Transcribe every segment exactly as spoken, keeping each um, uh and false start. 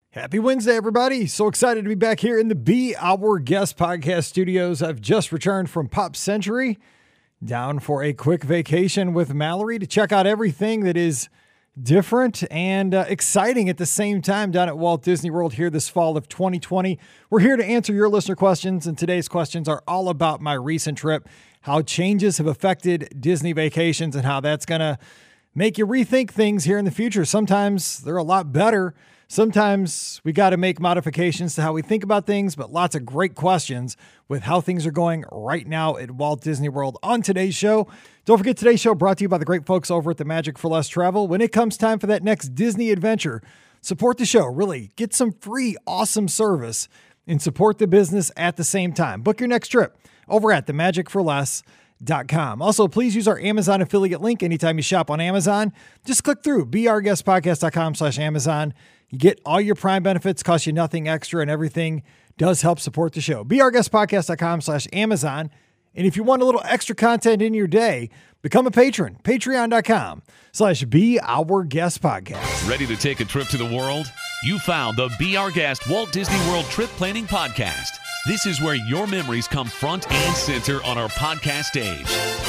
Happy Wednesday, everybody. So excited to be back here in the Be Our Guest podcast studios. I've just returned from Pop Century, down for a quick vacation with Mallory to check out everything that is different and uh, exciting at the same time down at Walt Disney World here this fall of twenty twenty. We're here to answer your listener questions, and today's questions are all about my recent trip, how changes have affected Disney vacations, and how that's going to make you rethink things here in the future. Sometimes they're a lot better. Sometimes we got to make modifications to how we think about things, but lots of great questions with how things are going right now at Walt Disney World on today's show. Don't forget, today's show brought to you by the great folks over at the Magic for Less Travel. When it comes time for that next Disney adventure, support the show. Really get some free, awesome service and support the business at the same time. Book your next trip over at the magic for less dot com. Also, please use our Amazon affiliate link anytime you shop on Amazon. Just click through be our guest podcast dot com slash Amazon. You get all your Prime benefits, cost you nothing extra, and everything does help support the show. be our guest podcast dot com slash Amazon. And if you want a little extra content in your day, become a patron. patreon dot com slash Be Our Guest Podcast. Ready to take a trip to the world? You found the Be Our Guest Walt Disney World Trip Planning Podcast. This is where your memories come front and center on our podcast stage.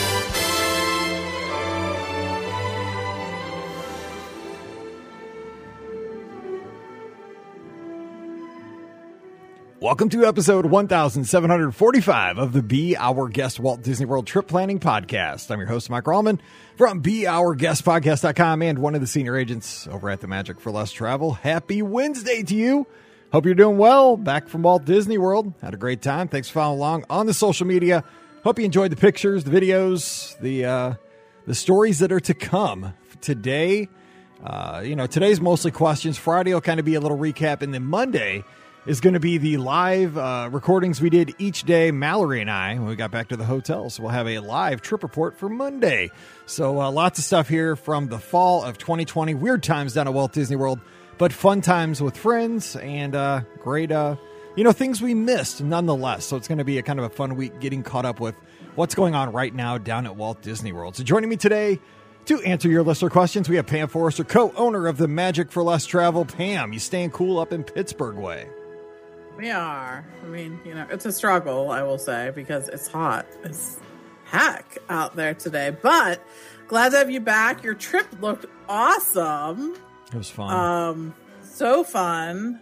Welcome to episode one thousand seven hundred forty-five of the Be Our Guest Walt Disney World Trip Planning Podcast. I'm your host, Mike Rallman from be our guest podcast dot com and one of the senior agents over at the Magic for Less Travel. Happy Wednesday to you. Hope you're doing well. Back from Walt Disney World. Had a great time. Thanks for following along on the social media. Hope you enjoyed the pictures, the videos, the uh, the stories that are to come today. Uh, you know, today's mostly questions. Friday will kind of be a little recap, and then Monday is going to be the live uh, recordings we did each day, Mallory and I, when we got back to the hotel. So we'll have a live trip report for Monday. So uh, lots of stuff here from the fall of twenty twenty. Weird times down at Walt Disney World, but fun times with friends and uh, great, uh, you know, things we missed nonetheless. So it's going to be a kind of a fun week getting caught up with what's going on right now down at Walt Disney World. So joining me today to answer your listener questions, we have Pam Forrester, co-owner of the Magic for Less Travel. Pam, you staying cool up in Pittsburgh way? We are. I mean, you know, it's a struggle, I will say, because it's hot as heck out there today. But glad to have you back. Your trip looked awesome. It was fun. Um, so fun.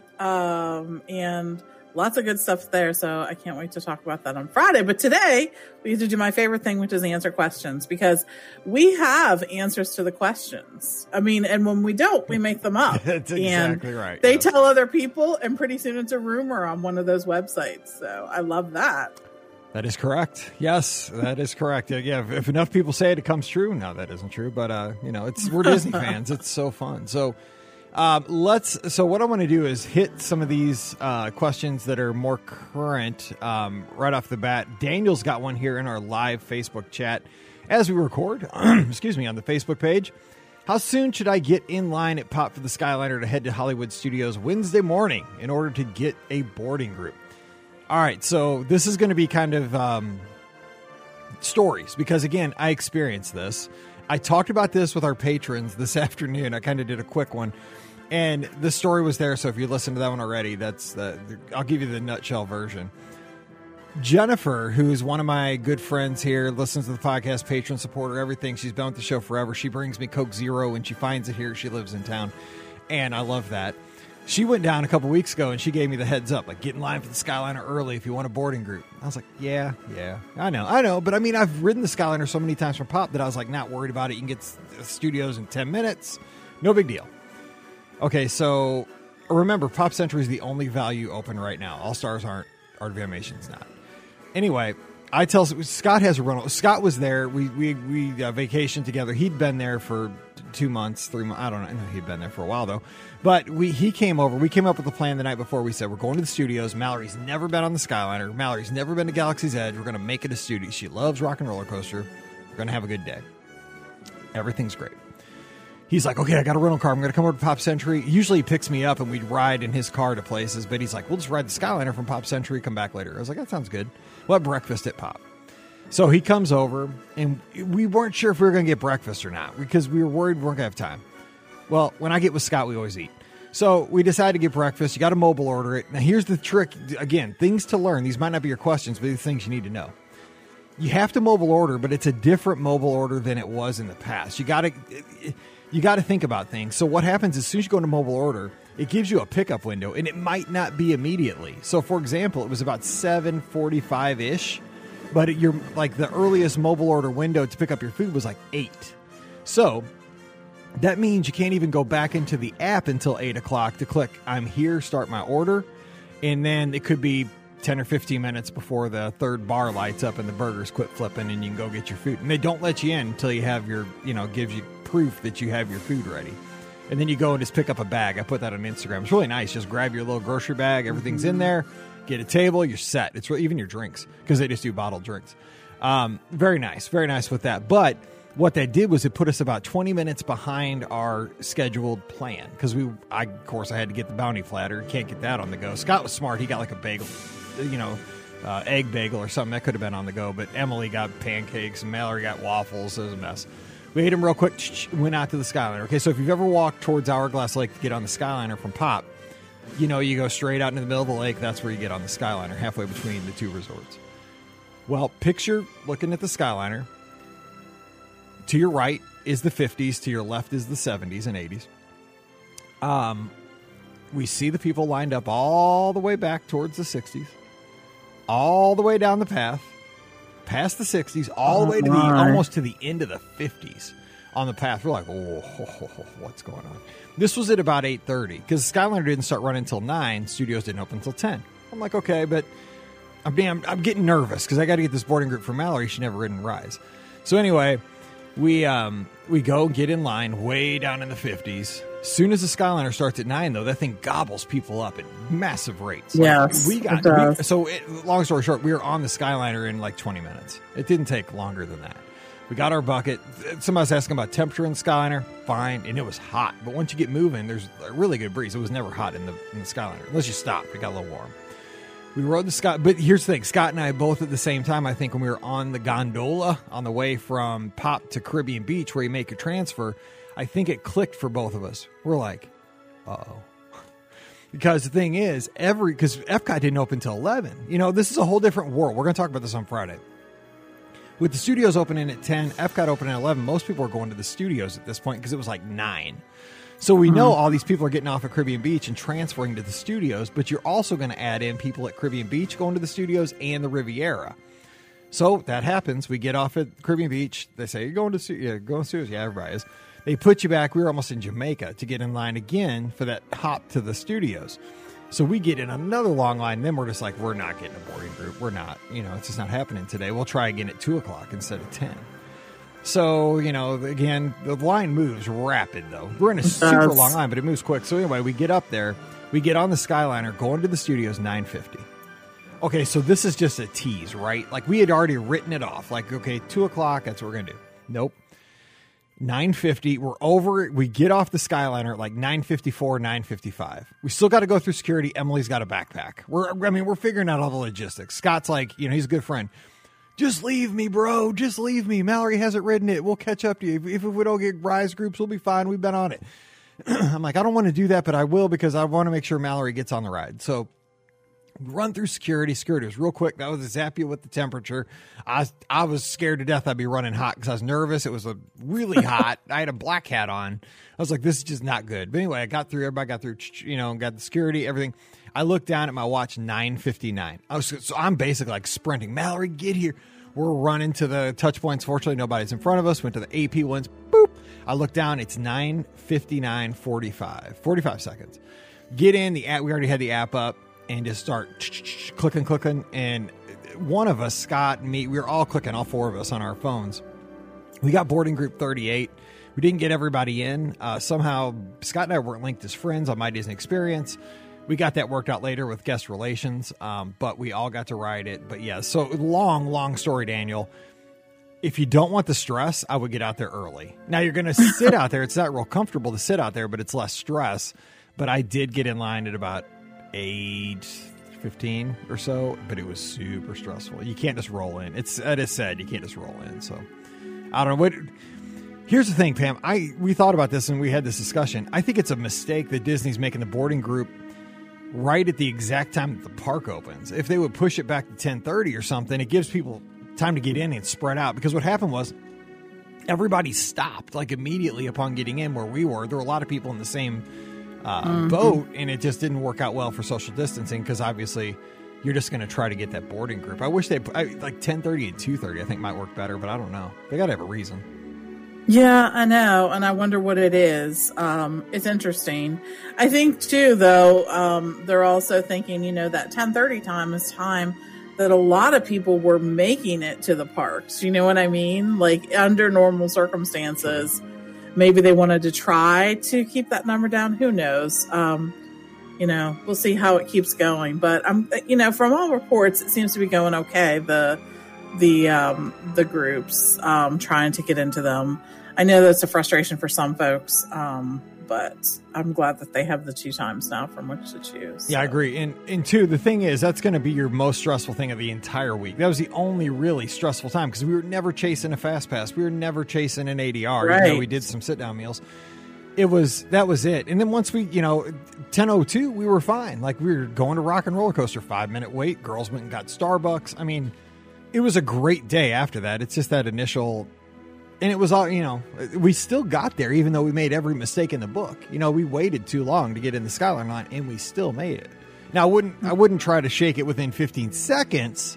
Um, and lots of good stuff there. So I can't wait to talk about that on Friday. But today we get to do my favorite thing, which is answer questions, because we have answers to the questions. I mean, and when we don't, we make them up. That's exactly and right. They yep. tell other people, and pretty soon it's a rumor on one of those websites. So I love that. That is correct. Yes, that is correct. Yeah, if, if enough people say it, it comes true. No, that isn't true. But, uh, you know, it's we're Disney fans. It's so fun. So um, let's. So what I want to do is hit some of these uh, questions that are more current um, right off the bat. Daniel's got one here in our live Facebook chat as we record. excuse me, on the Facebook page. How soon should I get in line at Pop for the Skyliner to head to Hollywood Studios Wednesday morning in order to get a boarding group? All right, so this is going to be kind of um, stories because, again, I experienced this. I talked about this with our patrons this afternoon. I kind of did a quick one, and the story was there. So if you listened to that one already, that's the, I'll give you the nutshell version. Jennifer, who's one of my good friends here, listens to the podcast, patron supporter, everything. She's been with the show forever. She brings me Coke Zero when she finds it here. She lives in town, and I love that. She went down a couple weeks ago, and she gave me the heads up, like, get in line for the Skyliner early if you want a boarding group. I was like, yeah, yeah, I know, I know. But, I mean, I've ridden the Skyliner so many times from Pop that I was, like, not worried about it. You can get the studios in ten minutes. No big deal. Okay, so remember, Pop Century is the only value open right now. All Stars aren't. Art of Animation's not. Anyway, I tell Scott has a rental. Scott was there. We we we uh, vacationed together. He'd been there for two months, three months. I don't know. I know he'd been there for a while though. But we he came over. We came up with a plan the night before. We said we're going to the studios. Mallory's never been on the Skyliner. Mallory's never been to Galaxy's Edge. We're going to make it a studio. She loves Rock and Roller Coaster. We're going to have a good day. Everything's great. He's like, okay, I got a rental car. I'm going to come over to Pop Century. Usually he picks me up and we'd ride in his car to places. But he's like, we'll just ride the Skyliner from Pop Century, come back later. I was like, that sounds good. We'll have breakfast at Pop. So he comes over, and we weren't sure if we were going to get breakfast or not because we were worried we weren't going to have time. Well, when I get with Scott, we always eat. So we decided to get breakfast. You got to mobile order it. Now, here's the trick. Again, things to learn. These might not be your questions, but these things you need to know. You have to mobile order, but it's a different mobile order than it was in the past. You got to you got to think about things. So what happens as soon as you go into mobile order, it gives you a pickup window, and it might not be immediately. So, for example, it was about seven forty-five-ish, but you're like the earliest mobile order window to pick up your food was like eight. So that means you can't even go back into the app until eight o'clock to click I'm here, start my order. And then it could be ten or fifteen minutes before the third bar lights up and the burgers quit flipping and you can go get your food. And they don't let you in until you have your, you know, gives you proof that you have your food ready. And then you go and just pick up a bag. I put that on Instagram. It's really nice. Just grab your little grocery bag. Everything's in there. Get a table. You're set. It's really, even your drinks, because they just do bottled drinks. Um, very nice. Very nice with that. But what that did was it put us about twenty minutes behind our scheduled plan, because we, I, of course, I had to get the bounty platter. Can't get that on the go. Scott was smart. He got like a bagel, you know, uh, egg bagel or something that could have been on the go. But Emily got pancakes and Mallory got waffles. It was a mess. We ate them real quick, went out to the Skyliner. Okay, so if you've ever walked towards Hourglass Lake to get on the Skyliner from Pop, you know, you go straight out into the middle of the lake. That's where you get on the Skyliner, halfway between the two resorts. Well, picture looking at the Skyliner. To your right is the fifties. To your left is the seventies and eighties. Um, we see the people lined up all the way back towards the sixties, all the way down the path, past the sixties, all the way to the almost to the end of the fifties on the path. We're like, oh, what's going on? This was at about eight thirty, because Skyliner didn't start running until nine. Studios didn't open until ten. I'm like, okay, but I'm, damn, I'm getting nervous because I got to get this boarding group for Mallory. She never ridden Rise. So anyway, we um, we go get in line way down in the fifties. As soon as the Skyliner starts at nine, though, that thing gobbles people up at massive rates. Yes, like, we got it does. We, so. It, long story short, we were on the Skyliner in like twenty minutes. It didn't take longer than that. We got our bucket. Somebody was asking about temperature in the Skyliner. Fine, and it was hot. But once you get moving, there's a really good breeze. It was never hot in the in the Skyliner unless you stopped. It got a little warm. We rode the Scott, but here's the thing: Scott and I both at the same time. I think when we were on the gondola on the way from Pop to Caribbean Beach, where you make a transfer, I think it clicked for both of us. We're like, uh-oh. Because the thing is, every because Epcot didn't open until eleven. You know, this is a whole different world. We're going to talk about this on Friday. With the studios opening at ten, Epcot opening at eleven, most people are going to the studios at this point because it was like nine. So we know all these people are getting off at Caribbean Beach and transferring to the studios, but you're also going to add in people at Caribbean Beach going to the studios and the Riviera. So that happens. We get off at Caribbean Beach. They say, you're going to yeah, going to studios. Yeah, everybody is. They put you back. We were almost in Jamaica to get in line again for that hop to the studios. So we get in another long line. Then we're just like, we're not getting a boarding group. We're not. You know, it's just not happening today. We'll try again at two o'clock instead of ten. So, you know, again, the line moves rapid, though. We're in a super long line, but it moves quick. So anyway, we get up there. We get on the Skyliner, going to the studios, nine fifty. Okay, so this is just a tease, right? Like, we had already written it off. Like, okay, two o'clock, that's what we're going to do. Nope. nine fifty, we're over. We get off the Skyliner at like nine fifty-four, nine fifty-five. We still got to go through security. Emily's got a backpack. We're, I mean, we're figuring out all the logistics. Scott's like, you know, he's a good friend. Just leave me, bro. Just leave me. Mallory hasn't ridden it. We'll catch up to you. If, if we don't get Rise groups, we'll be fine. We've been on it. I'm like, I don't want to do that, but I will because I want to make sure Mallory gets on the ride. So run through security. Security was real quick. That was a zap you with the temperature. I was, I was scared to death I'd be running hot because I was nervous. It was a really hot. I had a black hat on. I was like, this is just not good. But anyway, I got through. Everybody got through, you know, got the security, everything. I looked down at my watch, nine fifty-nine. I was, so I'm basically like sprinting. Mallory, get here. We're running to the touch points. Fortunately, nobody's in front of us. Went to the A P ones. Boop. I look down. It's nine fifty-nine forty-five. forty-five seconds. Get in. The app. We already had the app up and just start clicking, clicking. And one of us, Scott, me, we were all clicking, all four of us on our phones. We got boarding group thirty-eight. We didn't get everybody in. Uh, somehow, Scott and I weren't linked as friends on My Disney Experience. We got that worked out later with guest relations, um, but we all got to ride it. But yeah, so long, long story, Daniel. If you don't want the stress, I would get out there early. Now, you're going to sit out there. It's not real comfortable to sit out there, but it's less stress. But I did get in line at about eight fifteen or so, but it was super stressful. You can't just roll in. It's, it is said, you can't just roll in. So I don't know. What, Here's the thing, Pam. I we thought about this and we had this discussion. I think it's a mistake that Disney's making the boarding group right at the exact time that the park opens. If they would push it back to ten thirty or something, it gives people time to get in and spread out. Because what happened was everybody stopped like immediately upon getting in where we were. There were a lot of people in the same uh, mm-hmm. boat, and it just didn't work out well for social distancing because obviously you're just going to try to get that boarding group. I wish they I, like ten thirty and two thirty I think might work better, but I don't know. They got to have a reason. Yeah, I know, and I wonder what it is. Um, it's interesting. I think, too, though, um, they're also thinking, you know, that ten thirty time is time that a lot of people were making it to the parks. You know what I mean? Like, under normal circumstances, maybe they wanted to try to keep that number down. Who knows? Um, you know, we'll see how it keeps going. But, um, you know, from all reports, it seems to be going okay, the the um, the groups, um, trying to get into them. I know that's a frustration for some folks, um, but I'm glad that they have the two times now from which to choose. So. Yeah, I agree. And, and two, the thing is, that's going to be your most stressful thing of the entire week. That was the only really stressful time because we were never chasing a fast pass. We were never chasing an A D R. Right. Even though we did some sit-down meals. It was, that was it. And then once we, you know, ten oh two, we were fine. Like we were going to Rock and Roller Coaster, five minute wait. Girls went and got Starbucks. I mean, it was a great day after that. It's just that initial... And it was all, you know, we still got there, even though we made every mistake in the book. You know, we waited too long to get in the Skyline line, and we still made it. Now, I wouldn't, I wouldn't try to shake it within fifteen seconds.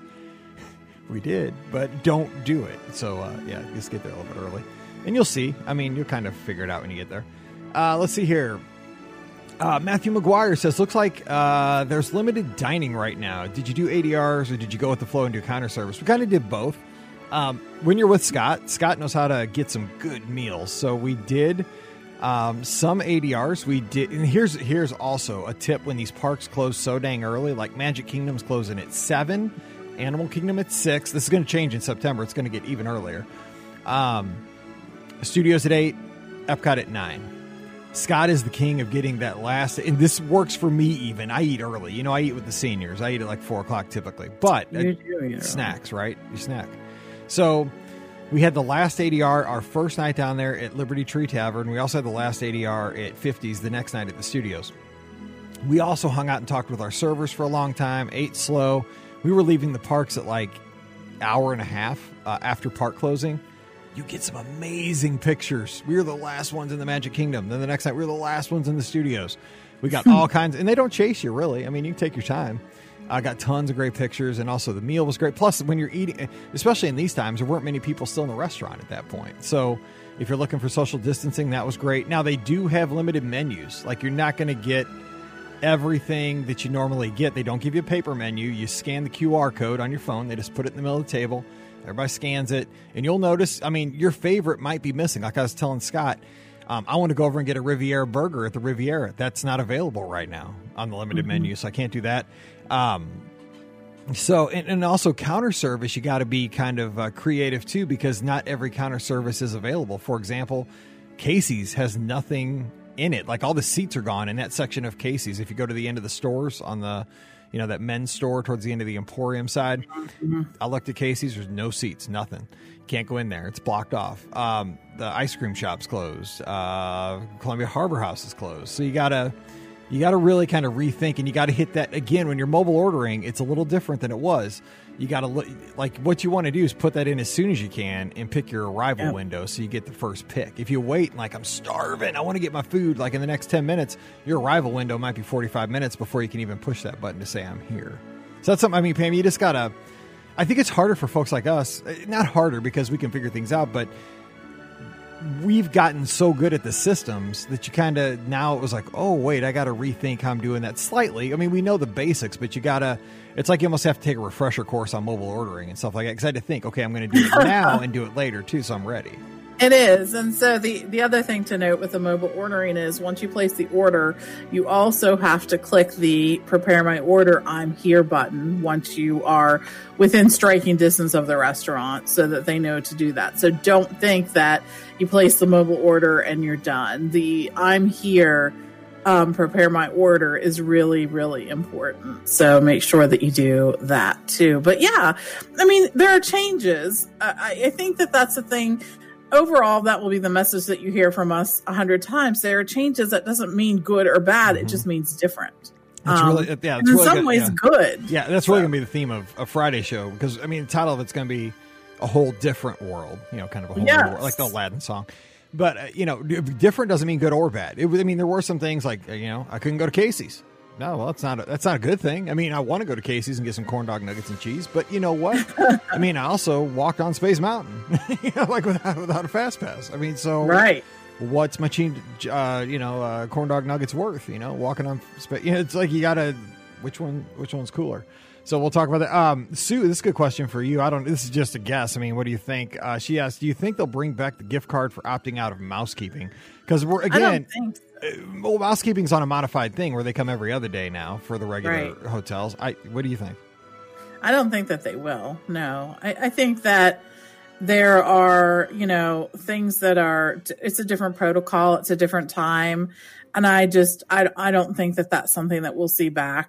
We did, but don't do it. So, uh, yeah, just get there a little bit early. And you'll see. I mean, you'll kind of figure it out when you get there. Uh, let's see here. Uh, Matthew McGuire says, looks like uh, there's limited dining right now. Did you do A D Rs, or did you go with the flow and do counter service? We kind of did both. Um, when you're with Scott, Scott knows how to get some good meals. So we did um, some A D Rs. We did, and here's here's also a tip when these parks close so dang early. Like Magic Kingdom's closing at seven, Animal Kingdom at six. This is going to change in September. It's going to get even earlier. Um, Studios at eight, Epcot at nine. Scott is the king of getting that last, and this works for me even. I eat early. You know, I eat with the seniors. I eat at like four o'clock typically. But you do, you know. Snacks, right? You snack. So we had the last A D R our first night down there at Liberty Tree Tavern. We also had the last A D R at fifties the next night at the studios. We also hung out and talked with our servers for a long time, ate slow. We were leaving the parks at like hour and a half uh, after park closing. You get some amazing pictures. We were the last ones in the Magic Kingdom. Then the next night we were the last ones in the studios. We got all kinds, and they don't chase you really. I mean, you can take your time. I got tons of great pictures, and also the meal was great. Plus, when you're eating, especially in these times, there weren't many people still in the restaurant at that point. So if you're looking for social distancing, that was great. Now, they do have limited menus. Like, you're not going to get everything that you normally get. They don't give you a paper menu. You scan the Q R code on your phone. They just put it in the middle of the table. Everybody scans it. And you'll notice, I mean, your favorite might be missing. Like I was telling Scott, um, I want to go over and get a Riviera burger at the Riviera. That's not available right now on the limited mm-hmm. menu, so I can't do that. Um, so, and, and also counter service, you got to be kind of uh, creative too, because not every counter service is available. For example, Casey's has nothing in it. Like all the seats are gone in that section of Casey's. If you go to the end of the stores on the, you know, that men's store towards the end of the Emporium side, mm-hmm. I looked at Casey's, there's no seats, nothing. Can't go in there. It's blocked off. Um, the ice cream shop's closed. Uh, Columbia Harbor House is closed. So you got to, You got to really kind of rethink, and you got to hit that again. When you're mobile ordering, it's a little different than it was. You got to look like what you want to do is put that in as soon as you can and pick your arrival yeah. window so you get the first pick. If you wait and like, I'm starving, I want to get my food like in the next ten minutes, your arrival window might be forty-five minutes before you can even push that button to say I'm here. So that's something, I mean, Pam, you just got to, I think it's harder for folks like us, not harder because we can figure things out, but we've gotten so good at the systems that you kind of, now it was like, oh, wait, I got to rethink how I'm doing that slightly. I mean, we know the basics, but you got to, it's like you almost have to take a refresher course on mobile ordering and stuff like that. Because I had to think, okay, I'm going to do it now and do it later too, so I'm ready. It is. And so the, the other thing to note with the mobile ordering is once you place the order, you also have to click the prepare my order, I'm here button once you are within striking distance of the restaurant so that they know to do that. So don't think that you place the mobile order and you're done. The I'm here, um, prepare my order is really, really important. So make sure that you do that too. But yeah, I mean, there are changes. Uh, I, I think that that's the thing. overall, that will be the message that you hear from us a hundred times. There are changes. That doesn't mean good or bad. Mm-hmm. It just means different. It's um, really, yeah, it's in really some good, ways yeah. good. Yeah, that's really so. going to be the theme of a Friday show, because, I mean, the title of it's going to be A Whole Different World, you know, kind of a whole yes. new world, like the Aladdin song. But, uh, you know, different doesn't mean good or bad. It, I mean, there were some things like, you know, I couldn't go to Casey's. No, well, that's not a, that's not a good thing. I mean, I want to go to Casey's and get some corn dog nuggets and cheese, but you know what? I mean, I also walked on Space Mountain, you know, like without without a fast pass. I mean, so right. What's my cheese, uh, you know, uh, corn dog nuggets worth? You know, walking on space. You know, it's like you gotta. Which one? Which one's cooler? So we'll talk about that. Um, Sue, this is a good question for you. I don't. This is just a guess. I mean, what do you think? Uh, she asked, "Do you think they'll bring back the gift card for opting out of mousekeeping?" Because we're again. I don't think so. Well, mousekeeping's on a modified thing where they come every other day now for the regular right. hotels. I, what do you think? I don't think that they will. No, I, I think that there are, you know, things that are, it's a different protocol. It's a different time. And I just, I, I don't think that that's something that we'll see back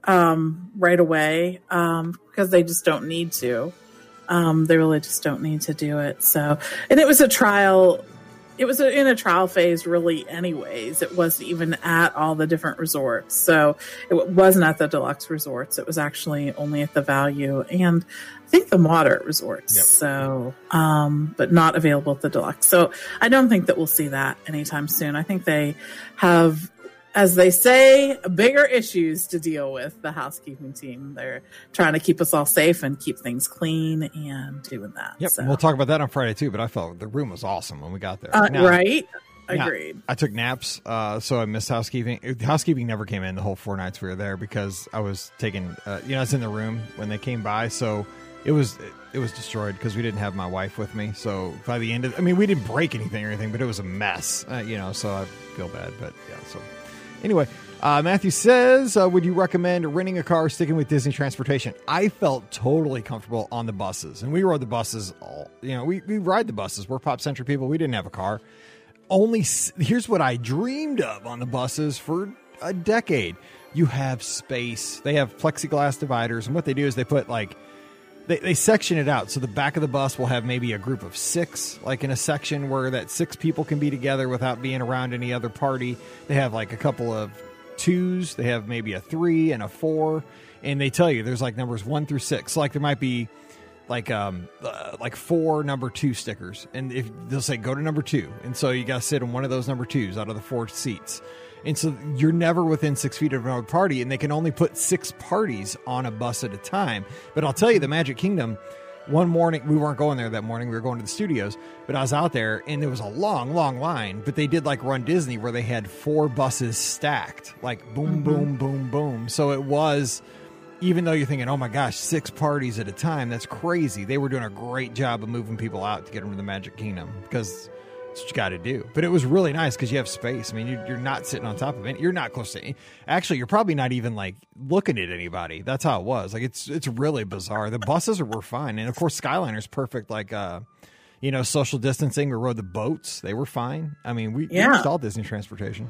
um, right away um, because they just don't need to. Um, they really just don't need to do it. So, and it was a trial. It was in a trial phase, really, anyways. It wasn't even at all the different resorts. So it wasn't at the deluxe resorts. It was actually only at the value and I think the moderate resorts. Yep. So, um, but not available at the deluxe. So I don't think that we'll see that anytime soon. I think they have, as they say, bigger issues to deal with, the housekeeping team. They're trying to keep us all safe and keep things clean and doing that. Yep, so. We'll talk about that on Friday too, but I felt the room was awesome when we got there. Uh, now, right? now, Agreed. I took naps, uh, so I missed housekeeping. Housekeeping never came in the whole four nights we were there because I was taking, uh, you know, I was in the room when they came by, so it was it was destroyed because we didn't have my wife with me. So by the end of, I mean, we didn't break anything or anything, but it was a mess, uh, you know, so I feel bad, but yeah, so anyway. Uh, Matthew says, uh, would you recommend renting a car, sticking with Disney transportation? I felt totally comfortable on the buses, and we rode the buses all, you know, we, we ride the buses. We're Pop Century people. We didn't have a car. Only, here's what I dreamed of on the buses for a decade. You have space. They have plexiglass dividers, and what they do is they put like, They, they section it out. So the back of the bus will have maybe a group of six, like in a section where that six people can be together without being around any other party. They have like a couple of twos. They have maybe a three and a four. And they tell you there's like numbers one through six. So like there might be like um uh, like four number two stickers. And if they'll say go to number two. And so you got to sit in one of those number twos out of the four seats. And so you're never within six feet of another party, and they can only put six parties on a bus at a time. But I'll tell you, the Magic Kingdom, one morning, we weren't going there that morning. We were going to the studios, but I was out there, and there was a long, long line. But they did like Run Disney, where they had four buses stacked, like boom, mm-hmm. boom, boom, boom. So it was, even though you're thinking, oh my gosh, six parties at a time, that's crazy. They were doing a great job of moving people out to get them to the Magic Kingdom, because that's what you got to do. But it was really nice because you have space. I mean, you're, you're not sitting on top of it. You're not close to it. Actually, you're probably not even like looking at anybody. That's how it was. Like it's it's really bizarre. The buses were fine, and of course, Skyliner's perfect. Like uh, you know, social distancing. We rode the boats; they were fine. I mean, we, yeah. we used all Disney transportation.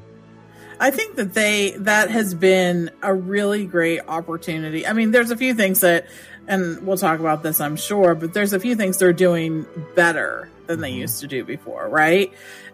I think that they that has been a really great opportunity. I mean, there's a few things that, and we'll talk about this, I'm sure, but there's a few things they're doing better than they mm-hmm. used to do before, right?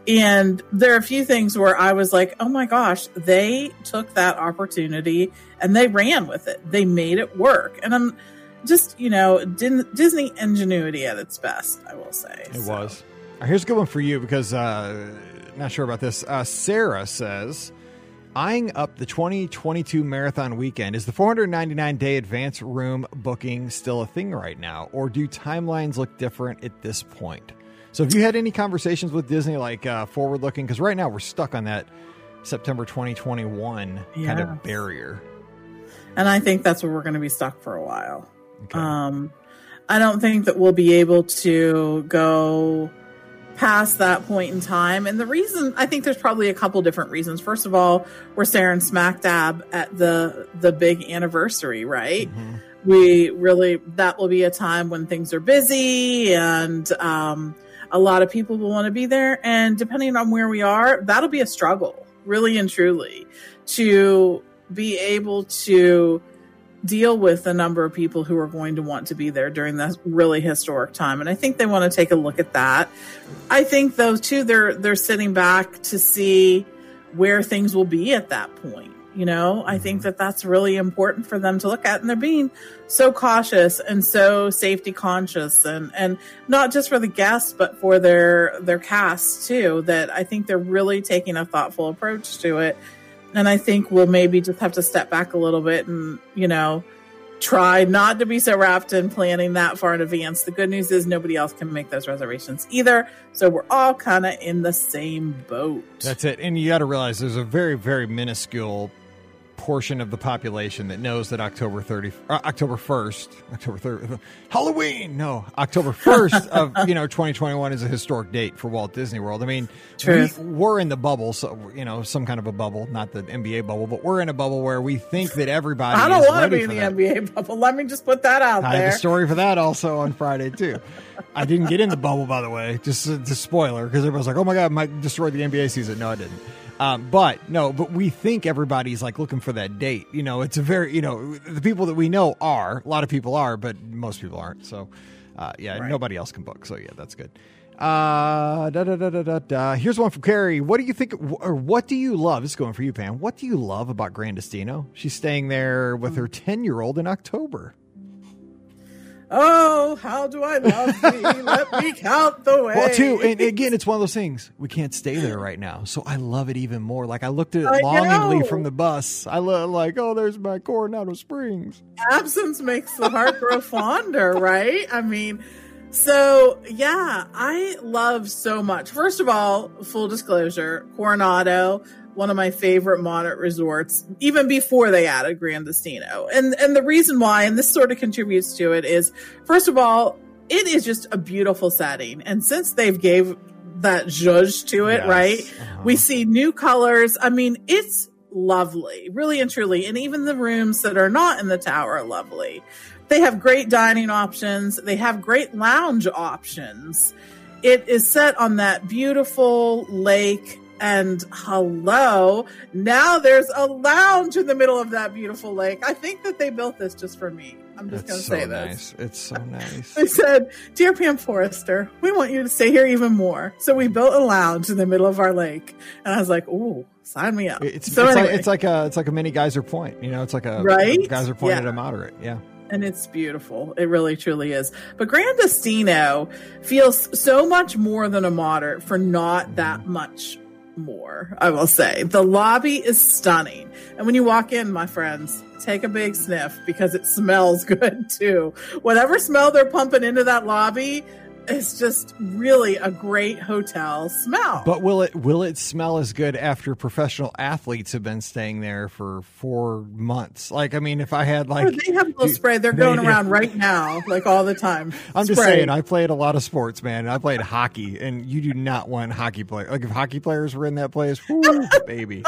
And there are a few things where I was like, oh my gosh, they took that opportunity and they ran with it. They made it work. And I'm just, you know, Disney ingenuity at its best, I will say. It so. was. Right, here's a good one for you because uh not sure about this. Uh, Sarah says, eyeing up the twenty twenty-two marathon weekend, is the four hundred ninety-nine day advance room booking still a thing right now, or do timelines look different at this point? So have you had any conversations with Disney, like uh, forward looking? Because right now we're stuck on that September twenty twenty-one yeah. kind of barrier. And I think that's where we're going to be stuck for a while. Okay. Um, I don't think that we'll be able to go past that point in time. And the reason, I think there's probably a couple different reasons. First of all, we're staring smack dab at the the big anniversary, right? Mm-hmm. We really, that will be a time when things are busy and um, a lot of people will want to be there. And depending on where we are, that'll be a struggle, really and truly, to be able to deal with the number of people who are going to want to be there during this really historic time. And I think they want to take a look at that. I think though too, they're, they're sitting back to see where things will be at that point. You know, I think that that's really important for them to look at, and they're being so cautious and so safety conscious, and, and not just for the guests, but for their, their cast too, that I think they're really taking a thoughtful approach to it. And I think we'll maybe just have to step back a little bit and, you know, try not to be so wrapped in planning that far in advance. The good news is nobody else can make those reservations either. So we're all kind of in the same boat. That's it. And you got to realize there's a very, very minuscule portion of the population that knows that October thirtieth, uh, October first, October thirtieth, Halloween, no, October first of, you know, twenty twenty-one is a historic date for Walt Disney World. I mean, we, we're in the bubble, so, you know, some kind of a bubble, not the N B A bubble, but we're in a bubble where we think that everybody I don't is want to ready be in for the that. N B A bubble. Let me just put that out I there. have a story for that also on Friday, too. I didn't get in the bubble, by the way, just a, just spoiler, because everyone's like, oh my God, I might destroy the N B A season. No, I didn't. Um, but no, but we think everybody's like looking for that date. You know, it's a very, you know, the people that we know are, a lot of people are, but most people aren't. So, uh, yeah, Right. Nobody else can book. So, yeah, that's good. Uh, da, da, da, da, da, da. Here's one from Carrie. What do you think, or what do you love? This is going for you, Pam. What do you love about Grandestino? She's staying there with her ten-year-old in October. Oh, how do I love thee? Let me count the way. Well, too, and again, it's one of those things. We can't stay there right now, so I love it even more. Like I looked at it I longingly know. from the bus. I love like, oh, there's my Coronado Springs. Absence makes the heart grow fonder, right? I mean, so yeah, I love so much. First of all, full disclosure, Coronado, one of my favorite moderate resorts, even before they added Grandestino. And and the reason why, and this sort of contributes to it, is first of all, it is just a beautiful setting. And since they've gave that zhuzh to it, Yes. right? Uh-huh. We see new colors. I mean, it's lovely, really and truly. And even the rooms that are not in the tower are lovely. They have great dining options. They have great lounge options. It is set on that beautiful lake. And hello, now there's a lounge in the middle of that beautiful lake. I think that they built this just for me. I'm just going to so say nice. this. It's so nice. They said, "Dear Pam Forrester, we want you to stay here even more." So we built a lounge in the middle of our lake. And I was like, ooh, sign me up. It's, so it's, anyway. like, it's like a it's like a mini Geyser Point. You know, it's like a, Right? a Geyser Point Yeah. at a moderate. Yeah. And it's beautiful. It really, truly is. But Grandestino feels so much more than a moderate for not that much more, I will say. The lobby is stunning. And when you walk in, my friends, take a big sniff because it smells good too. Whatever smell they're pumping into that lobby, it's just really a great hotel smell. But will it will it smell as good after professional athletes have been staying there for four months? Like, I mean, if I had like, Oh, they have a little spray. They're going they- around right now, like all the time. I'm just Spray. saying, I played a lot of sports, man. I played hockey, and you do not want hockey players. Like if hockey players were in that place, whoo, baby.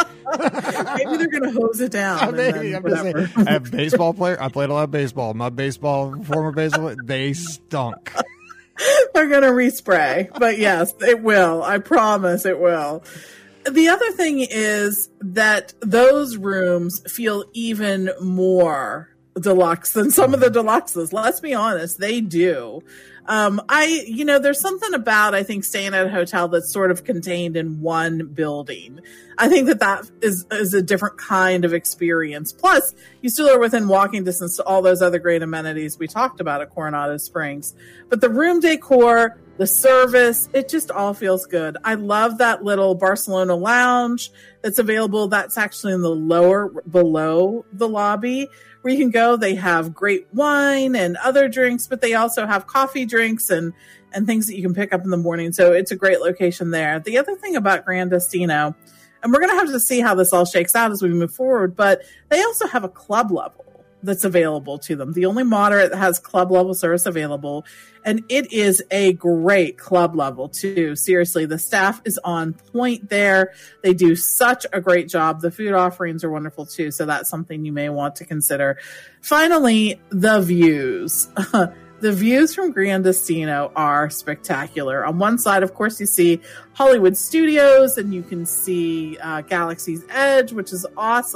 Maybe they're going to hose it down. and Maybe, then I'm just saying, whatever. I have baseball player. I played a lot of baseball. My baseball, former baseball, they stunk. They're going to respray. But yes, it will. I promise it will. The other thing is that those rooms feel even more deluxe than some of the deluxes. Let's be honest, they do. Um, I, you know, there's something about, I think, staying at a hotel that's sort of contained in one building. I think that that is, is a different kind of experience. Plus, you still are within walking distance to all those other great amenities we talked about at Coronado Springs. But the room decor, the service, it just all feels good. I love that little Barcelona lounge that's available. That's actually in the lower, below the lobby, where you can go. They have great wine and other drinks, but they also have coffee drinks and, and things that you can pick up in the morning. So it's a great location there. The other thing about Grandestino, and we're going to have to see how this all shakes out as we move forward, but they also have a club level that's available to them. The only moderate that has club level service available. And it is a great club level too. Seriously, the staff is on point there. They do such a great job. The food offerings are wonderful too. So that's something you may want to consider. Finally, the views. The views from Grandestino are spectacular. On one side, of course, you see Hollywood Studios and you can see uh, Galaxy's Edge, which is awesome.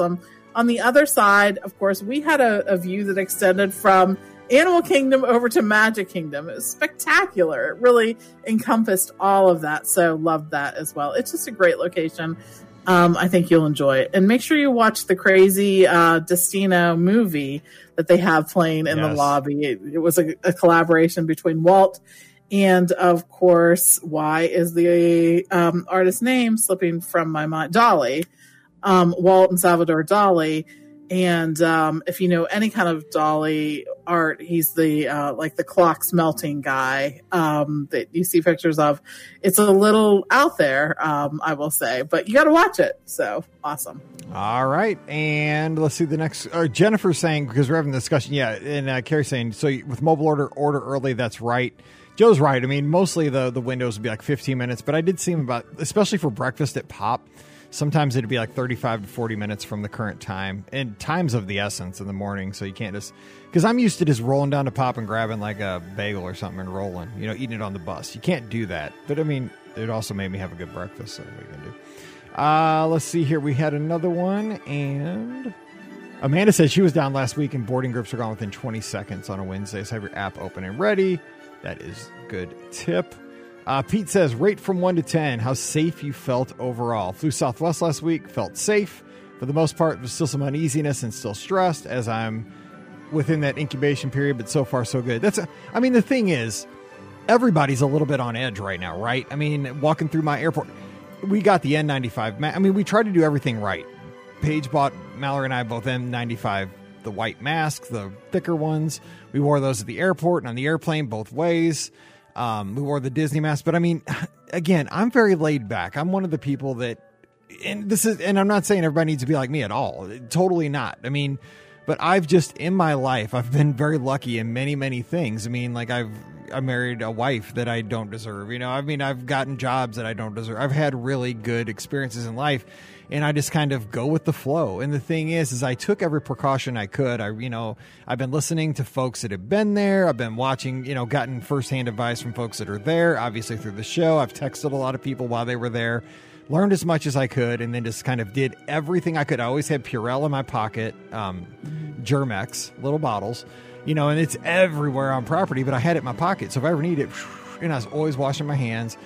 On the other side, of course, we had a, a view that extended from Animal Kingdom over to Magic Kingdom. It was spectacular. It really encompassed all of that. So loved that as well. It's just a great location. Um, I think you'll enjoy it. And make sure you watch the crazy uh, Destino movie that they have playing in yes. the lobby. It, it was a, a collaboration between Walt and, of course, why is the um, artist's name slipping from my mind? Dali. Um, Walt and Salvador Dali. And um, if you know any kind of Dali art, he's the uh, like the clocks melting guy um, that you see pictures of. It's a little out there, um, I will say, but you got to watch it. So awesome. All right, and let's see the next. Or Jennifer's saying, because we're having a discussion, yeah, and uh, Carrie's saying, so with mobile order, order early. That's right. Joe's right. I mean, mostly the the windows would be like fifteen minutes, but I did see him about, especially for breakfast at Pop. Sometimes it'd be like thirty-five to forty minutes from the current time. And time's of the essence in the morning, so you can't just... Because I'm used to just rolling down to Pop and grabbing like a bagel or something and rolling, you know, eating it on the bus. You can't do that. But, I mean, it also made me have a good breakfast, so what are you going to do? Uh, let's see here. We had another one, and... Amanda said she was down last week, and boarding groups are gone within twenty seconds on a Wednesday, so have your app open and ready. That is a good tip. Uh, Pete says, rate from one to ten, how safe you felt overall. Flew Southwest last week, felt safe. For the most part, there's still some uneasiness and still stressed as I'm within that incubation period, but so far so good. That's, a, I mean, the thing is, everybody's a little bit on edge right now, right? I mean, walking through my airport, we got the N ninety-five. Ma- I mean, we tried to do everything right. Paige bought, Mallory and I both N ninety-five, the white mask, the thicker ones. We wore those at the airport and on the airplane both ways. Um, we wore the Disney mask, but I mean, again, I'm very laid back. I'm one of the people that, and this is, and I'm not saying everybody needs to be like me at all. Totally not. I mean, but I've just, in my life, I've been very lucky in many, many things. I mean, like I've, I married a wife that I don't deserve, you know, I mean, I've gotten jobs that I don't deserve. I've had really good experiences in life, and I just kind of go with the flow. And the thing is, is I took every precaution I could. I, you know, I've been listening to folks that have been there. I've been watching, you know, gotten firsthand advice from folks that are there, obviously through the show. I've texted a lot of people while they were there, learned as much as I could, and then just kind of did everything I could. I always had Purell in my pocket, um, Germex, little bottles, you know, and it's everywhere on property, but I had it in my pocket. So if I ever need it, and I was always washing my hands.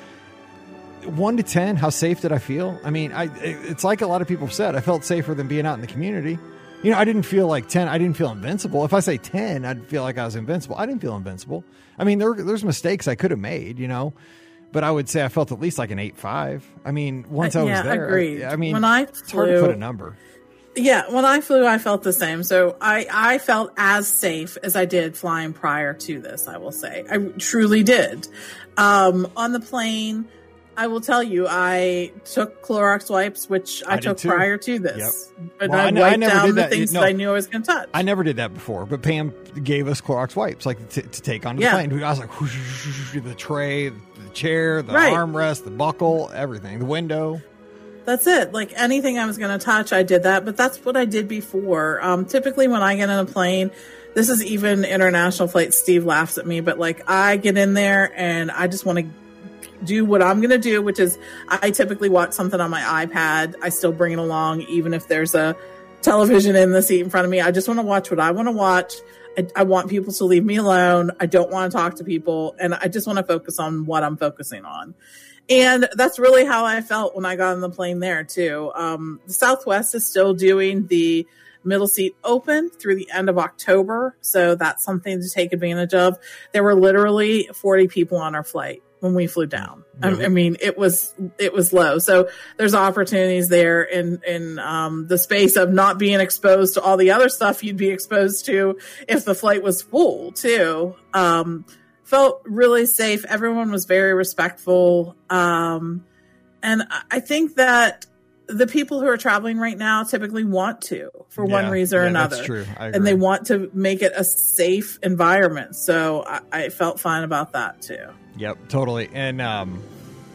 One to ten, how safe did I feel? I mean, I it's like a lot of people said, I felt safer than being out in the community. You know, I didn't feel like ten. I didn't feel invincible. If I say ten, I'd feel like I was invincible. I didn't feel invincible. I mean, there there's mistakes I could have made, you know, but I would say I felt at least like an eight five. I mean, once I was yeah, there, agreed. I, I mean, when I flew, it's hard to put a number. Yeah, when I flew, I felt the same. So I, I felt as safe as I did flying prior to this, I will say. I truly did. Um, on the plane, I will tell you, I took Clorox wipes, which I, I took prior to this. Yep. And well, I, I wiped I never down did that. the things no, that I knew I was going to touch. I never did that before, but Pam gave us Clorox wipes, like to, to take onto yeah. the plane. I was like, whoosh, whoosh, whoosh, the tray, the chair, the right. armrest, the buckle, everything, the window. That's it. Like anything I was going to touch, I did that. But that's what I did before. Um, typically, when I get on a plane, this is even international flights. Steve laughs at me, but like I get in there and I just want to do what I'm going to do, which is I typically watch something on my iPad. I still bring it along, even if there's a television in the seat in front of me. I just want to watch what I want to watch. I, I want people to leave me alone. I don't want to talk to people. And I just want to focus on what I'm focusing on. And that's really how I felt when I got on the plane there, too. Um, the Southwest is still doing the middle seat open through the end of October. So that's something to take advantage of. There were literally forty people on our flight when we flew down. Really? I, I mean, it was, it was low. So there's opportunities there in, in, um, the space of not being exposed to all the other stuff you'd be exposed to if the flight was full too. Um, felt really safe. Everyone was very respectful. Um, and I think that the people who are traveling right now typically want to, for yeah, one reason or yeah, another. That's true. I agree. And they want to make it a safe environment. So I, I felt fine about that too. Yep, totally. And um,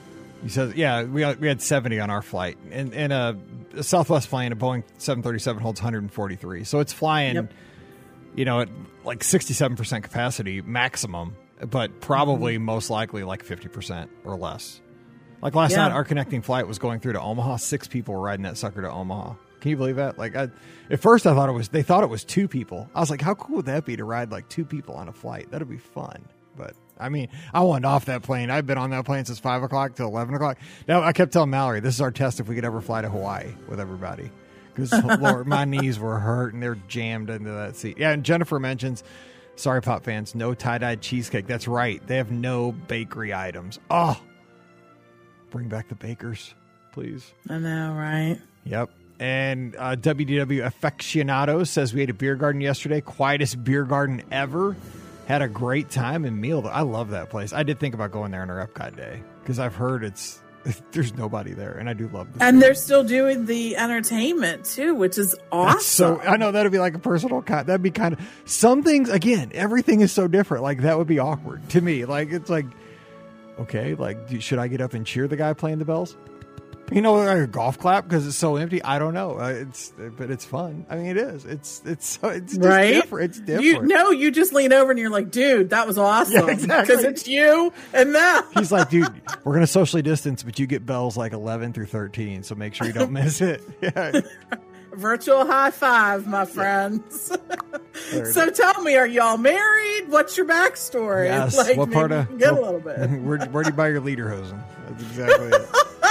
he says, yeah, we we had seventy on our flight, and and a, a Southwest flying a Boeing seven thirty-seven holds one hundred forty-three, so it's flying, yep. you know, at like sixty-seven percent capacity maximum, but probably mm-hmm. most likely like fifty percent or less. Like last yeah. night, our connecting flight was going through to Omaha. Six people were riding that sucker to Omaha. Can you believe that? Like, I, at first I thought it was, they thought it was two people. I was like, how cool would that be to ride like two people on a flight? That'd be fun. But I mean, I wanted off that plane. I've been on that plane since five o'clock till eleven o'clock. Now I kept telling Mallory, this is our test if we could ever fly to Hawaii with everybody. Because Lord, my knees were hurt and they're jammed into that seat. Yeah, and Jennifer mentions, sorry, Pop fans, no tie-dyed cheesecake. That's right. They have no bakery items. Oh, bring back the bakers, please. I know, right? Yep. And uh, W D W Aficionado says we ate a beer garden yesterday. Quietest beer garden ever. Had a great time and meal. I love that place. I did think about going there on our Epcot day because I've heard it's there's nobody there, and I do love this. And they're still doing the entertainment too, which is awesome. That's so I know that'd be like a personal con. That'd be kind of some things. Again, everything is so different. Like that would be awkward to me. Like it's like okay, like do, should I get up and cheer the guy playing the bells? You know, like a golf clap because it's so empty. I don't know. Uh, it's but it's fun. I mean, it is. It's it's it's just right? different. It's different. You, no, you just lean over and you're like, dude, that was awesome. Yeah, exactly. Because it's you and them. He's like, dude, we're gonna socially distance, but you get bells like eleven through thirteen, so make sure you don't miss it. Yeah. Virtual high five, my friends. So tell me, are y'all married? What's your backstory? Yes. Like, what part of get what, a little bit? Where, where do you buy your lederhosen? That's exactly it.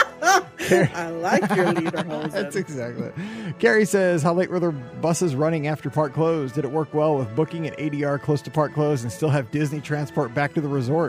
I like your lederhosen. That's exactly it. Carrie says, how late were the buses running after park closed? Did it work well with booking an A D R close to park close and still have Disney transport back to the resort?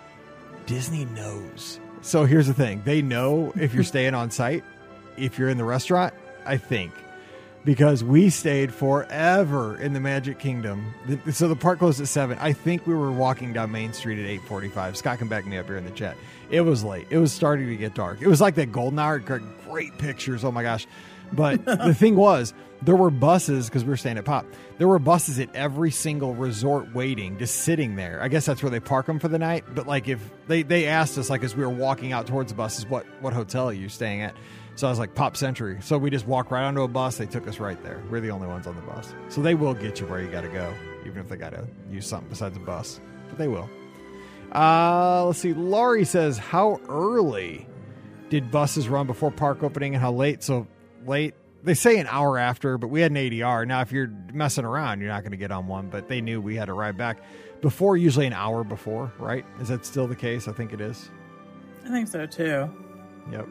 Disney knows. So here's the thing. They know if you're staying on site, if you're in the restaurant, I think. Because we stayed forever in the Magic Kingdom. So the park closed at seven. I think we were walking down Main Street at eight forty-five. Scott can back me up here in the chat. It was late. It was starting to get dark. It was like that golden hour. Great pictures. Oh, my gosh. But the thing was, there were buses, because we were staying at Pop. There were buses at every single resort waiting, just sitting there. I guess that's where they park them for the night. But like if they, they asked us, like as we were walking out towards the buses, what, what hotel are you staying at? So I was like, Pop Century. So we just walked right onto a bus. They took us right there. We're the only ones on the bus. So they will get you where you got to go, even if they got to use something besides a bus. But they will. Uh, let's see. Laurie says, how early did buses run before park opening and how late? So late, they say an hour after, but we had an A D R. Now, if you're messing around, you're not going to get on one, but they knew we had to ride back before, usually an hour before, right? Is that still the case? I think it is. I think so, too. Yep.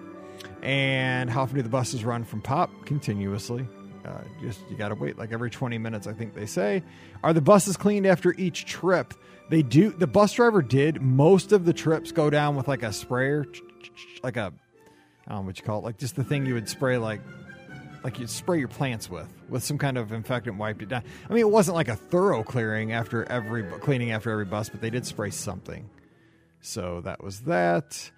And how often do the buses run from Pop? Continuously. Uh, just you got to wait like every twenty minutes, I think they say. Are the buses cleaned after each trip? They do. The bus driver did. Most of the trips go down with like a sprayer, like a, I don't know what you call it, like just the thing you would spray like, like you'd spray your plants with, with some kind of infectant, wiped it down. I mean, it wasn't like a thorough clearing after every, cleaning after every bus, but they did spray something. So that was that.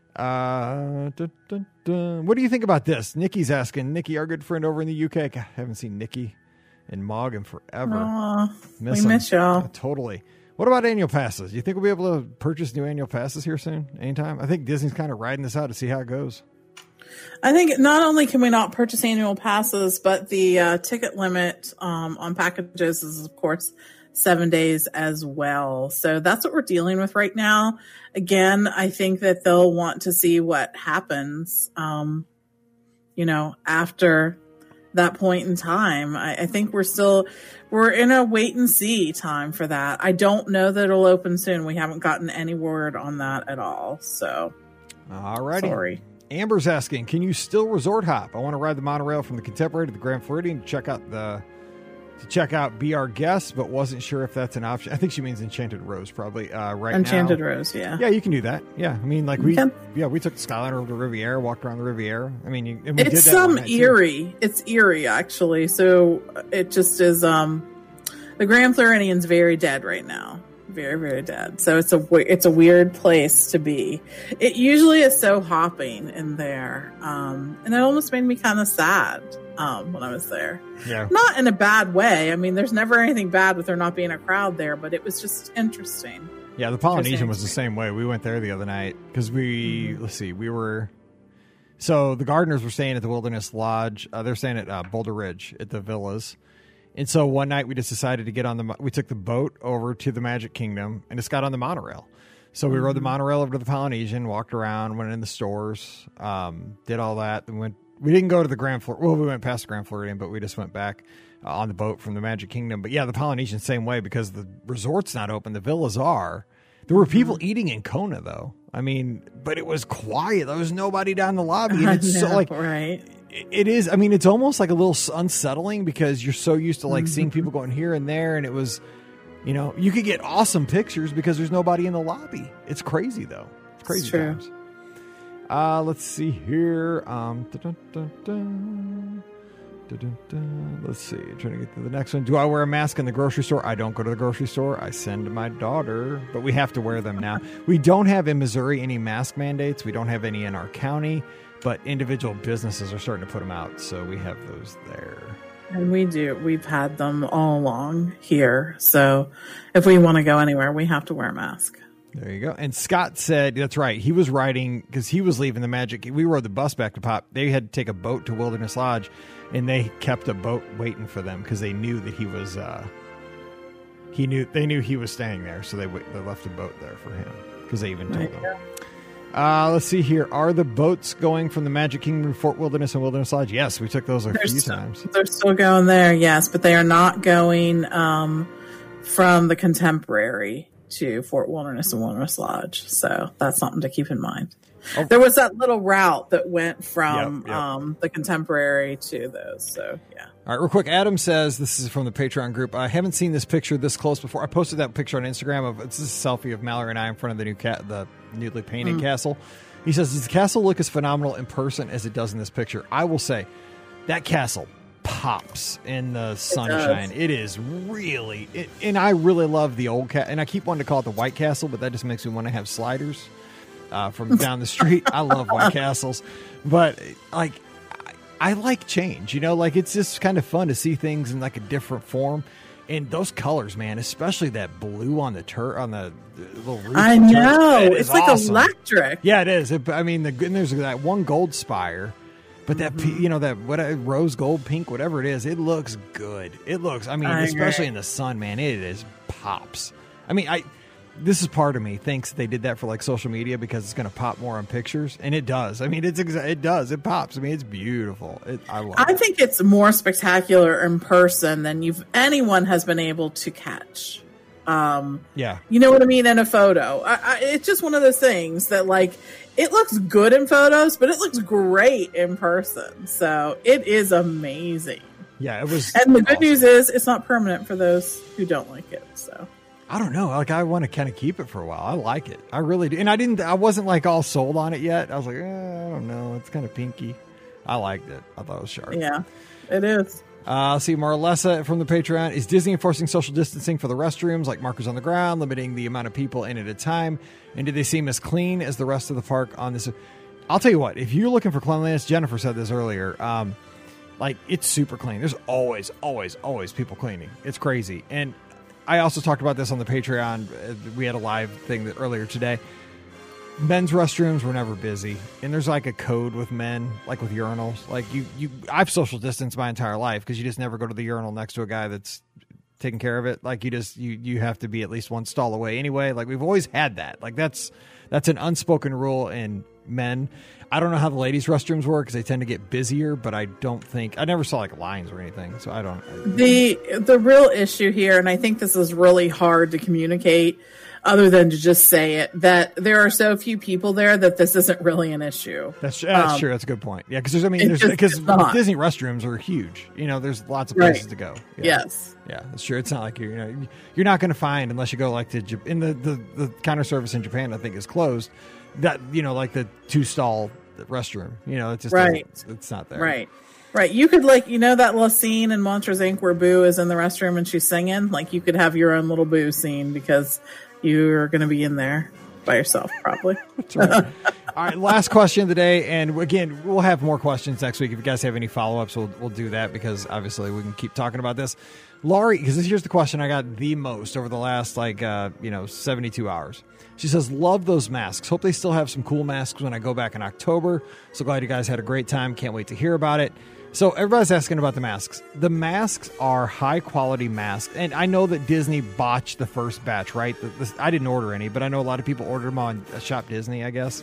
Uh, dun, dun, dun. What do you think about this? Nikki's asking. Nikki, our good friend over in the U K. God, I haven't seen Nikki and Mog in forever. Aww, miss we them. miss y'all. Uh, totally. What about annual passes? Do you think we'll be able to purchase new annual passes here soon? Anytime? I think Disney's kind of riding this out to see how it goes. I think not only can we not purchase annual passes, but the uh, ticket limit um, on packages is, of course, seven days as well. So that's what we're dealing with right now. Again, I think that they'll want to see what happens, um, you know, after that point in time. I, I think we're still, we're in a wait and see time for that. I don't know that it'll open soon. We haven't gotten any word on that at all. So, alrighty. Sorry. Amber's asking, can you still resort hop? I want to ride the monorail from the Contemporary to the Grand Floridian to check out the to check out Be Our Guest, but wasn't sure if that's an option. I think she means Enchanted Rose, probably uh, right Enchanted now. Rose, yeah. Yeah, you can do that. Yeah, I mean, like we, can. yeah, we took the Skyliner over to Riviera, walked around the Riviera. I mean, you, and we it's did that some one night, eerie. too. It's eerie, actually. So it just is. Um, the Grand Floridian's very dead right now. Very, very dead. So it's a it's a weird place to be. It usually is so hopping in there, um, and it almost made me kind of sad um, when I was there. Yeah, not in a bad way. I mean, there's never anything bad with there not being a crowd there, but it was just interesting. Yeah, the Polynesian was the same way. We went there the other night because we mm-hmm. let's see, we were. So the Gardeners were staying at the Wilderness Lodge. Uh, they're staying at uh, Boulder Ridge at the villas. And so one night we just decided to get on the, we took the boat over to the Magic Kingdom and just got on the monorail. So we mm-hmm. rode the monorail over to the Polynesian, walked around, went in the stores, um, did all that, and went We didn't go to the Grand Floridian. Well, we went past the Grand Floridian, but we just went back uh, on the boat from the Magic Kingdom. But yeah, the Polynesian same way because the resort's not open. The villas are. There were people mm-hmm. eating in Kona though. I mean, but it was quiet. There was nobody down in the lobby. And it's know, so like, right. It is. I mean, it's almost like a little unsettling because you're so used to like mm-hmm. seeing people going here and there. And it was, you know, you could get awesome pictures because there's nobody in the lobby. It's crazy though. It's crazy it's true. times. Uh, let's see here. Um, dun, dun, dun, dun, dun, dun. Let's see. Trying to get to the next one. Do I wear a mask in the grocery store? I don't go to the grocery store. I send my daughter, but we have to wear them now. We don't have in Missouri any mask mandates. We don't have any in our county, but individual businesses are starting to put them out. So we have those there. And we do. We've had them all along here. So if we want to go anywhere, we have to wear a mask. There you go. And Scott said, that's right. He was riding because he was leaving the Magic. We rode the bus back to Pop. They had to take a boat to Wilderness Lodge, and they kept a boat waiting for them because they knew that he was. Uh, he knew they knew he was staying there, so they they left a boat there for him because they even told him. Uh, let's see here. Are the boats going from the Magic Kingdom to Fort Wilderness and Wilderness Lodge? Yes, we took those a they're few still, times. They're still going there, yes, but they are not going um, from the Contemporary to Fort Wilderness and Wilderness Lodge. So that's something to keep in mind. Oh. There was that little route that went from yep, yep. Um, the Contemporary to those. So, yeah. All right, real quick. Adam says, this is from the Patreon group. I haven't seen this picture this close before. I posted that picture on Instagram of it's this selfie of Mallory and I in front of the new cat, the newly painted mm. castle. He says, does the castle look as phenomenal in person as it does in this picture? I will say that castle pops in the sunshine. It, it is really, it, and I really love the old cat. And I keep wanting to call it the White Castle, but that just makes me want to have sliders uh, from down the street. I love White Castles, but like I, I like change. You know, like it's just kind of fun to see things in like a different form. And those colors, man, especially that blue on the tur on the, the little roof. I know it it's like awesome. Electric. Yeah, it is. It, I mean, the and there's that one gold spire. But that, mm-hmm. you know, that what rose gold, pink, whatever it is, it looks good. It looks, I mean, I especially agree. In the sun, man, it is pops. I mean, I this is part of me thinks they did that for like social media because it's going to pop more on pictures, and it does. I mean, it's it does. It pops. I mean, it's beautiful. It, I love I it. think it's more spectacular in person than you've anyone has been able to catch. Um, yeah, you know what I mean in a photo. I, I, it's just one of those things that like. It looks good in photos, but it looks great in person. So it is amazing. Yeah, it was. And the good awesome. news is it's not permanent for those who don't like it. So I don't know. Like I want to kind of keep it for a while. I like it. I really do. And I didn't. I wasn't like all sold on it yet. I was like, eh, I don't know. It's kind of pinky. I liked it. I thought it was sharp. Yeah, it is. Uh, see, Marlessa from the Patreon. Is Disney enforcing social distancing for the restrooms, like markers on the ground, limiting the amount of people in at a time? And do they seem as clean as the rest of the park on this? I'll tell you what, if you're looking for cleanliness, Jennifer said this earlier, um, like it's super clean. There's always, always, always people cleaning. It's crazy. And I also talked about this on the Patreon. We had a live thing that earlier today. Men's restrooms were never busy, and there's like a code with men, like with urinals. Like you, you, I've social distanced my entire life because you just never go to the urinal next to a guy that's taking care of it. Like you just, you, you have to be at least one stall away anyway. Like we've always had that. Like that's that's an unspoken rule in men. I don't know how the ladies' restrooms work because they tend to get busier, but I don't think I never saw like lines or anything. So I don't. The the real issue here, and I think this is really hard to communicate. Other than to just say it, that there are so few people there that this isn't really an issue. That's, that's um, true. That's a good point. Yeah, because there's, I mean, there's because Disney restrooms are huge. You know, there's lots of places right. to go. Yeah. Yes. Yeah, that's true. It's not like you're, you know, you're not going to find unless you go like to in the, the the counter service in Japan. I think is closed. That you know, like the two stall restroom. You know, it's just right. It's, it's not there. Right. Right. You could like, you know, that little scene in Monsters Incorporated where Boo is in the restroom and she's singing. Like you could have your own little Boo scene because you're going to be in there by yourself, probably. That's right. All right, last question of the day. And again, we'll have more questions next week. If you guys have any follow-ups, we'll, we'll do that because obviously we can keep talking about this. Laurie, because here's the question I got the most over the last, like, uh, you know, seventy-two hours. She says, love those masks. Hope they still have some cool masks when I go back in October. So glad you guys had a great time. Can't wait to hear about it. So everybody's asking about the masks. The masks are high-quality masks. And I know that Disney botched the first batch, right? The, the, I didn't order any, but I know a lot of people ordered them on Shop Disney, I guess.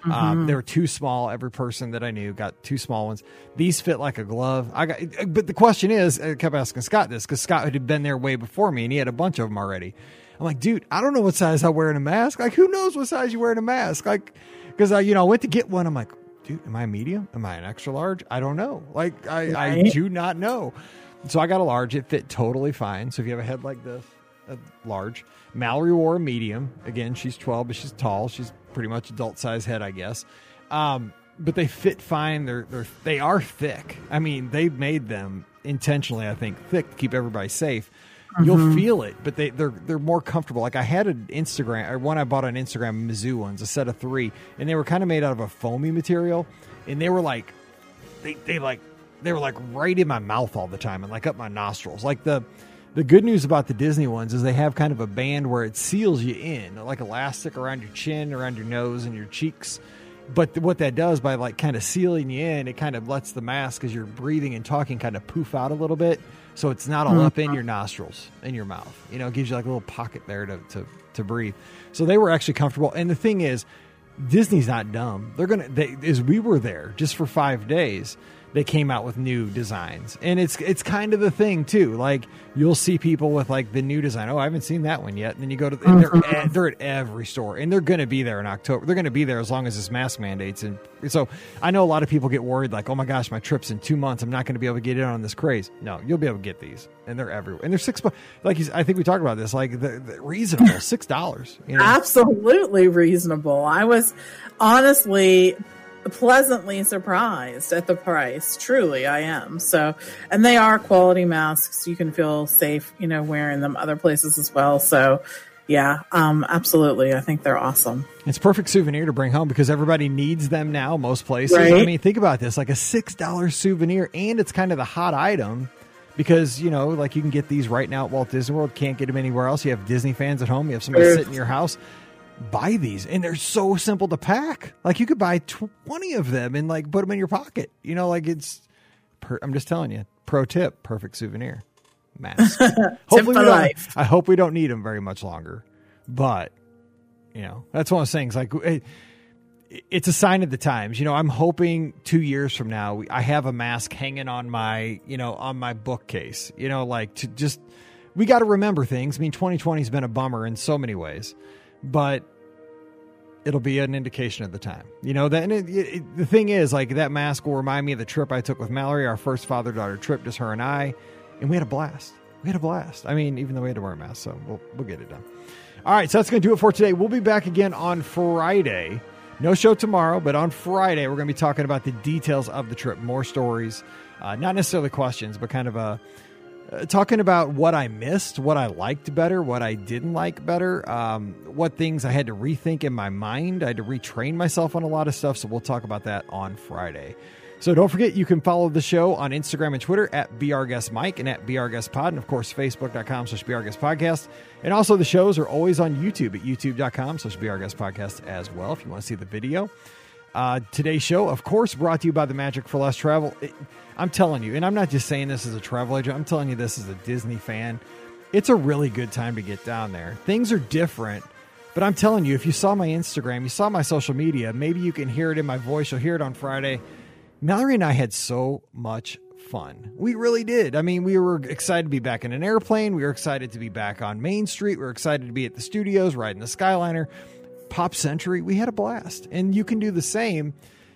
Mm-hmm. Um, they were too small. Every person that I knew got two small ones. These fit like a glove. I got, but the question is, I kept asking Scott this because Scott had been there way before me and he had a bunch of them already. I'm like, dude, I don't know what size I wear in a mask. Like, who knows what size you wear in a mask? Like, because I, you know, I went to get one. I'm like, dude, am I a medium? Am I an extra large? I don't know. Like, I, right. I do not know. So I got a large. It fit totally fine. So if you have a head like this, a large. Mallory wore a medium. Again, she's twelve, but she's tall. She's pretty much adult size head, I guess. Um, but they fit fine. They're they're they are thick. I mean, they made them intentionally, I think, thick to keep everybody safe. Mm-hmm. You'll feel it, but they they're they're more comfortable. Like I had an Instagram, or one I bought on Instagram, Mizzou ones, a set of three, and they were kind of made out of a foamy material, and they were like, they they like they were like right in my mouth all the time and like up my nostrils. Like the the good news about the Disney ones is they have kind of a band where it seals you in, like elastic around your chin, around your nose, and your cheeks. But what that does by like kind of sealing you in, it kind of lets the mask as you're breathing and talking kind of poof out a little bit. So it's not all up in your nostrils, in your mouth. You know, it gives you like a little pocket there to, to, to breathe. So they were actually comfortable. And the thing is, Disney's not dumb. They're going to, they, as we were there just for five days, they came out with new designs. And it's it's kind of the thing, too. Like, you'll see people with, like, the new design. Oh, I haven't seen that one yet. And then you go to, and they're, at, they're at every store. And they're going to be there in October. They're going to be there as long as this mask mandates. And so I know a lot of people get worried, like, oh, my gosh, my trip's in two months. I'm not going to be able to get in on this craze. No, you'll be able to get these. And they're everywhere. And they're six bucks. Like, I think we talked about this. Like, they're, they're reasonable. Six dollars. You know? Absolutely reasonable. I was honestly pleasantly surprised at the price. Truly, I am. So, and they are quality masks. You can feel safe, you know, wearing them other places as well. So, yeah, um, absolutely. I think they're awesome. It's a perfect souvenir to bring home because everybody needs them now, most places. Right? I mean, think about this, like a six dollars souvenir, and it's kind of the hot item because, you know, like you can get these right now at Walt Disney World. Can't get them anywhere else. You have Disney fans at home. You have somebody Sure. sitting in your house. Buy these, and they're so simple to pack. Like you could buy twenty of them and like put them in your pocket. You know, like it's. Per, I'm just telling you. Pro tip: perfect souvenir mask. Hopefully, we don't, I hope we don't need them very much longer. But you know, that's one of those things. Like it, it's a sign of the times. You know, I'm hoping two years from now we, I have a mask hanging on my, you know, on my bookcase. You know, like to just we got to remember things. I mean, twenty twenty has been a bummer in so many ways. But it'll be an indication of the time, you know, that, and it, it, the thing is like that mask will remind me of the trip I took with Mallory, our first father daughter trip, just her and I, and we had a blast. We had a blast. I mean, even though we had to wear a mask, so we'll, we'll get it done. All right. So that's going to do it for today. We'll be back again on Friday. No show tomorrow, but on Friday, we're going to be talking about the details of the trip, more stories, uh, not necessarily questions, but kind of a, Uh, talking about what I missed, what I liked better, what I didn't like better, um, what things I had to rethink in my mind. I had to retrain myself on a lot of stuff, so we'll talk about that on Friday. So don't forget, you can follow the show on Instagram and Twitter at BRGuestMike and at BRGuestPod, and of course, Facebook.com slash BRGuestPodcast. And also the shows are always on YouTube at YouTube.com slash BRGuestPodcast as well, if you want to see the video. Uh, today's show, of course, brought to you by the Magic for Less Travel. It, I'm telling you, and I'm not just saying this as a travel agent, I'm telling you this as a Disney fan. It's a really good time to get down there. Things are different, but I'm telling you, if you saw my Instagram, you saw my social media, maybe you can hear it in my voice. You'll hear it on Friday. Mallory and I had so much fun. We really did. I mean, we were excited to be back in an airplane. We were excited to be back on Main Street. We were excited to be at the studios, riding the Skyliner. Pop Century, we had a blast, and you can do the same.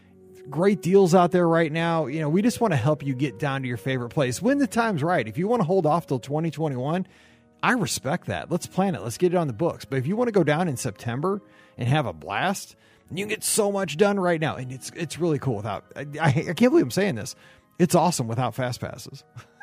Great deals out there right now. You know, we just want to help you get down to your favorite place when the time's right. If you want to hold off till twenty twenty-one, I respect that. Let's plan it. Let's get it on the books. But if you want to go down in September and have a blast, you can get so much done right now, and it's it's really cool without. I, I, I can't believe I'm saying this. It's awesome without fast passes.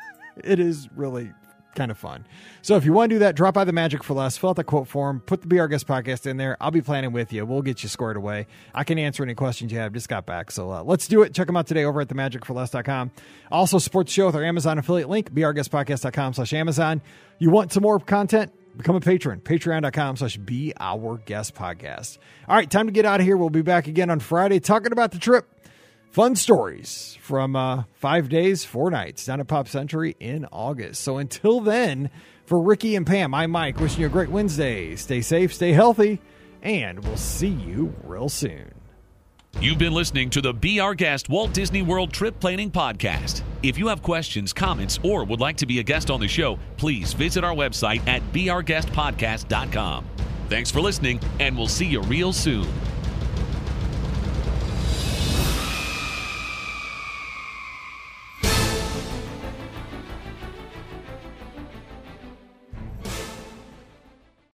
It is really kind of fun. So if you want to do that, drop by the Magic for Less, fill out the quote form, put the Be Our Guest podcast in there. I'll be planning with you. We'll get you squared away. I can answer any questions you have. Just got back. So uh, let's do it. Check them out today over at the magic for less dot com. Also support the show with our Amazon affiliate link, be our guest podcast dot com slash Amazon. You want some more content? Become a patron, patreon.com slash be our guest podcast. All right, time to get out of here. We'll be back again on Friday talking about the trip. Fun stories from uh, five days, four nights down at Pop Century in August. So until then, for Ricky and Pam, I'm Mike, wishing you a great Wednesday. Stay safe, stay healthy, and we'll see you real soon. You've been listening to the Be Our Guest Walt Disney World Trip Planning Podcast. If you have questions, comments, or would like to be a guest on the show, please visit our website at be our guest podcast dot com. Thanks for listening, and we'll see you real soon.